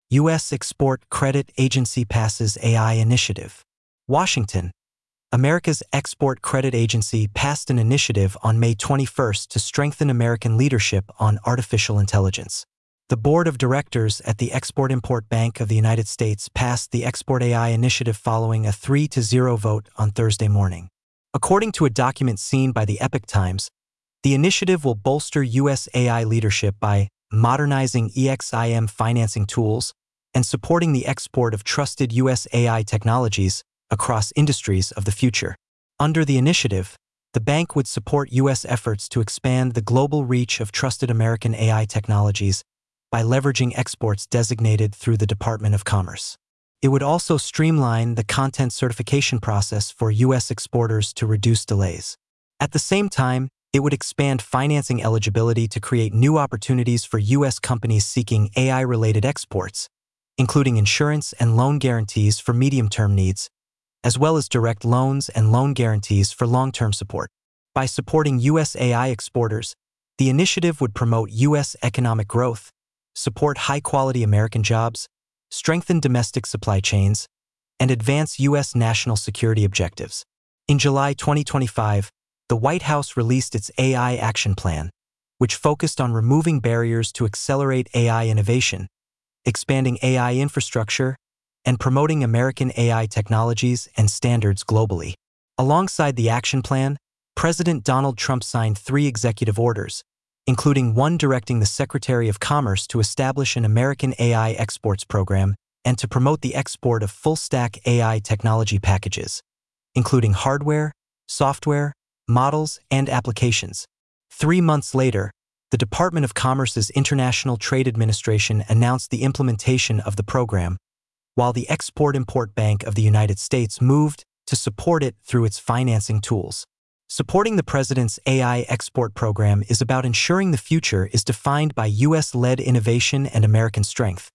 U.S. Export Credit Agency passes AI initiative. Washington. America's Export Credit Agency passed an initiative on May 21st to strengthen American leadership on artificial intelligence. The Board of Directors at the Export-Import Bank of the United States passed the Export AI initiative following a 3-0 vote on Thursday morning. According to a document seen by the Epoch Times, the initiative will bolster U.S. AI leadership by modernizing EXIM financing tools and supporting the export of trusted U.S. AI technologies across industries of the future. Under the initiative, the bank would support U.S. efforts to expand the global reach of trusted American AI technologies by leveraging exports designated through the Department of Commerce. It would also streamline the content certification process for U.S. exporters to reduce delays. At the same time, it would expand financing eligibility to create new opportunities for U.S. companies seeking AI-related exports, including insurance and loan guarantees for medium-term needs, as well as direct loans and loan guarantees for long-term support. By supporting U.S. AI exporters, the initiative would promote U.S. economic growth, support high-quality American jobs, strengthen domestic supply chains, and advance U.S. national security objectives. In July 2025, the White House released its AI Action Plan, which focused on removing barriers to accelerate AI innovation, expanding AI infrastructure, and promoting American AI technologies and standards globally. Alongside the action plan, President Donald Trump signed 3 executive orders, including one directing the Secretary of Commerce to establish an American AI exports program and to promote the export of full-stack AI technology packages, including hardware, software, models, and applications. 3 months later, the Department of Commerce's International Trade Administration announced the implementation of the program, while the Export-Import Bank of the United States moved to support it through its financing tools. Supporting the President's AI export program is about ensuring the future is defined by U.S.-led innovation and American strength,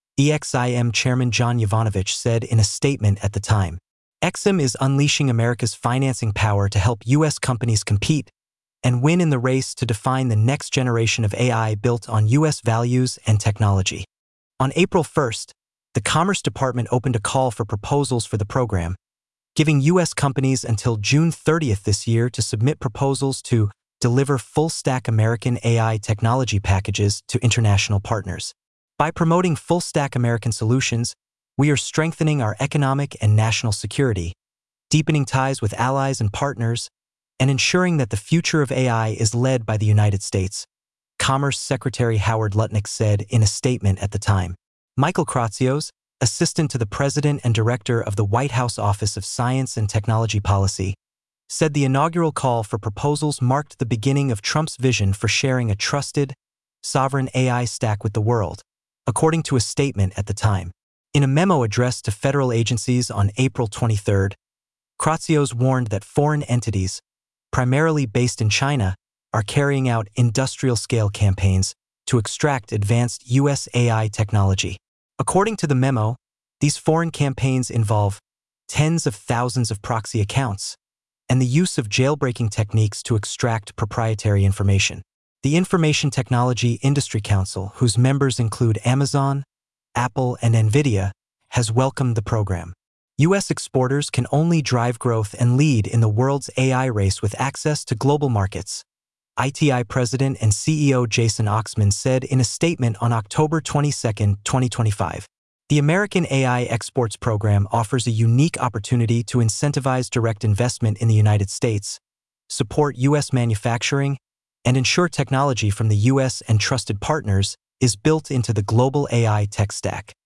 EXIM Chairman John Yovanovitch said in a statement at the time. EXIM is unleashing America's financing power to help U.S. companies compete and win in the race to define the next generation of AI built on U.S. values and technology. On April 1st, the Commerce Department opened a call for proposals for the program, giving U.S. companies until June 30th this year to submit proposals to deliver full-stack American AI technology packages to international partners. By promoting full-stack American solutions, we are strengthening our economic and national security, deepening ties with allies and partners, and ensuring that the future of AI is led by the United States, Commerce Secretary Howard Lutnick said in a statement at the time. Michael Kratsios, assistant to the president and director of the White House Office of Science and Technology Policy, said the inaugural call for proposals marked the beginning of Trump's vision for sharing a trusted, sovereign AI stack with the world, according to a statement at the time. In a memo addressed to federal agencies on April 23, Kratsios warned that foreign entities, primarily based in China, are carrying out industrial-scale campaigns to extract advanced U.S. AI technology. According to the memo, these foreign campaigns involve tens of thousands of proxy accounts and the use of jailbreaking techniques to extract proprietary information. The Information Technology Industry Council, whose members include Amazon, Apple, and NVIDIA, has welcomed the program. U.S. exporters can only drive growth and lead in the world's AI race with access to global markets, ITI President and CEO Jason Oxman said in a statement on October 22, 2025. The American AI Exports Program offers a unique opportunity to incentivize direct investment in the United States, support U.S. manufacturing, and ensure technology from the U.S. and trusted partners is built into the global AI tech stack.